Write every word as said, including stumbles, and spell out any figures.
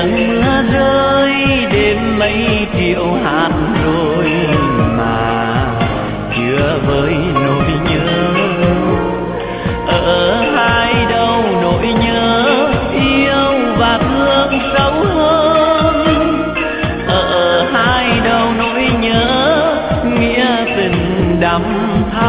tiếng mưa rơi đêm mấy triệu hát rồi mà chưa vơi nỗi nhớ. Ở hai đâu nỗi nhớ yêu và thương sâu hơn, ở hai đâu nỗi nhớ nghĩa tình đắm tha.